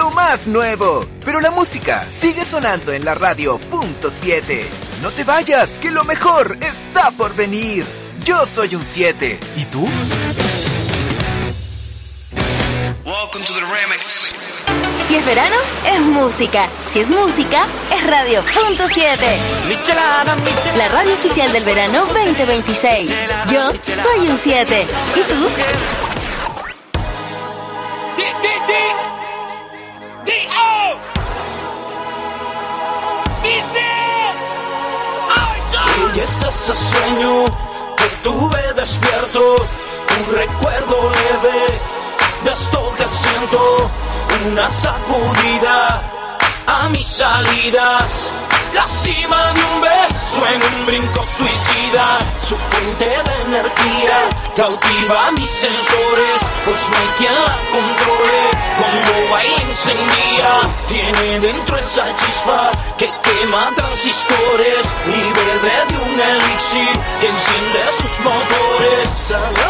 lo más nuevo. Pero la música sigue sonando en la radio .7. No te vayas, que lo mejor está por venir. Yo soy un 7. ¿Y tú? Welcome to the remix. Si es verano, es música. Si es música, es Radio .7. La radio oficial del verano 2026. Yo soy un 7. ¿Y tú? Y es ese sueño que tuve despierto, un recuerdo leve de esto que siento, una sacudida a mis salidas, la cima de un beso en un brinco suicida, su fuente de energía cautiva mis sensores, pues no hay quien la controle, cuando baila incendia, tiene dentro esa chispa que quema transistores, y bebe de un elixir que enciende sus motores.